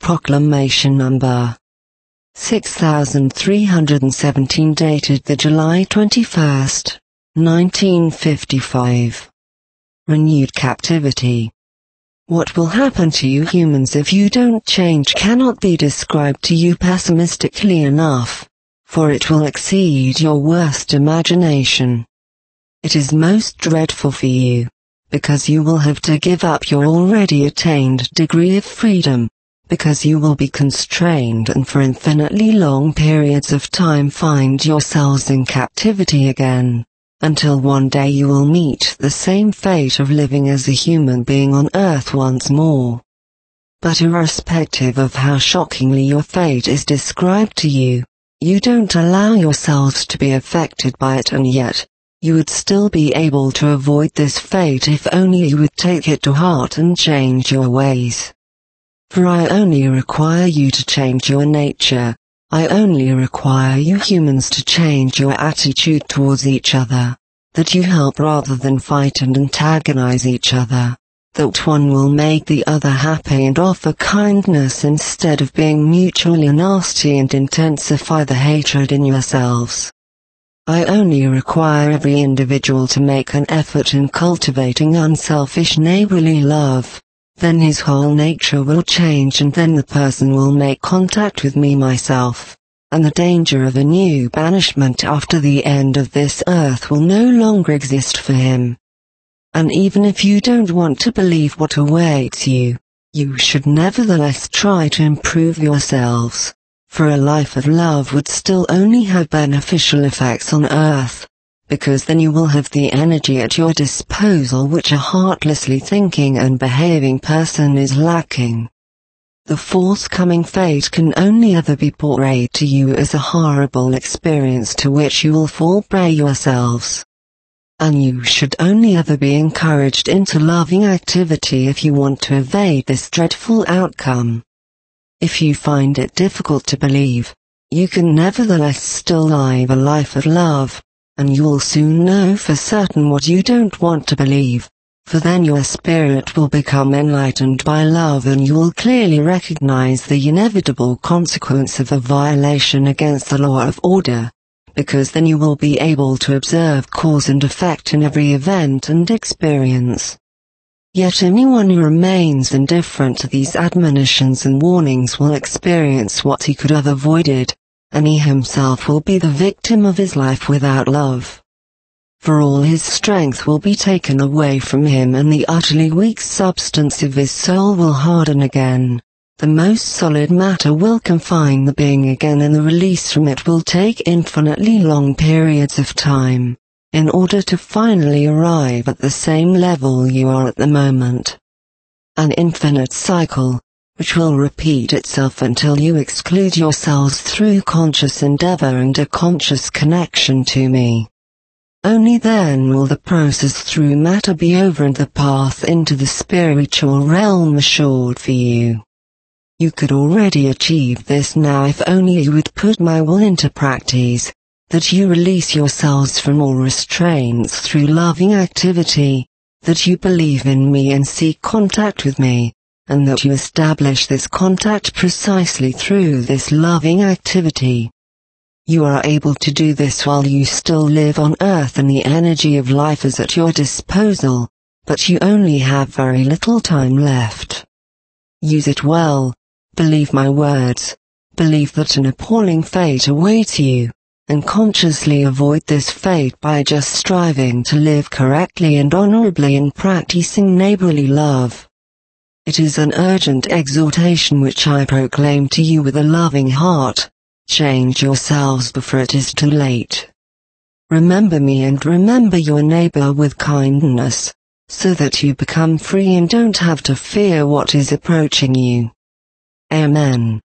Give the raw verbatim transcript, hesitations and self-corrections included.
Proclamation Number six thousand three hundred seventeen, dated the July twenty-first, nineteen fifty-five. Renewed captivity. What will happen to you humans if you don't change cannot be described to you pessimistically enough, for it will exceed your worst imagination. It is most dreadful for you, because you will have to give up your already attained degree of freedom, because you will be constrained and for infinitely long periods of time find yourselves in captivity again, until one day you will meet the same fate of living as a human being on Earth once more. But irrespective of how shockingly your fate is described to you, you don't allow yourselves to be affected by it, and yet, you would still be able to avoid this fate if only you would take it to heart and change your ways. For I only require you to change your nature. I only require you humans to change your attitude towards each other, that you help rather than fight and antagonize each other, that one will make the other happy and offer kindness instead of being mutually nasty and intensify the hatred in yourselves. I only require every individual to make an effort in cultivating unselfish neighborly love. Then his whole nature will change, and then the person will make contact with me myself, and the danger of a new banishment after the end of this earth will no longer exist for him. And even if you don't want to believe what awaits you, you should nevertheless try to improve yourselves, for a life of love would still only have beneficial effects on earth, because then you will have the energy at your disposal which a heartlessly thinking and behaving person is lacking. The forthcoming fate can only ever be portrayed to you as a horrible experience to which you will fall prey yourselves. And you should only ever be encouraged into loving activity if you want to evade this dreadful outcome. If you find it difficult to believe, you can nevertheless still live a life of love, and you will soon know for certain what you don't want to believe, for then your spirit will become enlightened by love and you will clearly recognize the inevitable consequence of a violation against the law of order, because then you will be able to observe cause and effect in every event and experience. Yet anyone who remains indifferent to these admonitions and warnings will experience what he could have avoided, and he himself will be the victim of his life without love. For all his strength will be taken away from him, and the utterly weak substance of his soul will harden again. The most solid matter will confine the being again, and the release from it will take infinitely long periods of time, in order to finally arrive at the same level you are at the moment. An infinite cycle, which will repeat itself until you exclude yourselves through conscious endeavor and a conscious connection to me. Only then will the process through matter be over and the path into the spiritual realm assured for you. You could already achieve this now if only you would put my will into practice, that you release yourselves from all restraints through loving activity, that you believe in me and seek contact with me, and that you establish this contact precisely through this loving activity. You are able to do this while you still live on earth and the energy of life is at your disposal, but you only have very little time left. Use it well, believe my words, believe that an appalling fate awaits you, and consciously avoid this fate by just striving to live correctly and honorably and practicing neighborly love. It is an urgent exhortation which I proclaim to you with a loving heart. Change yourselves before it is too late. Remember me and remember your neighbor with kindness, so that you become free and don't have to fear what is approaching you. Amen.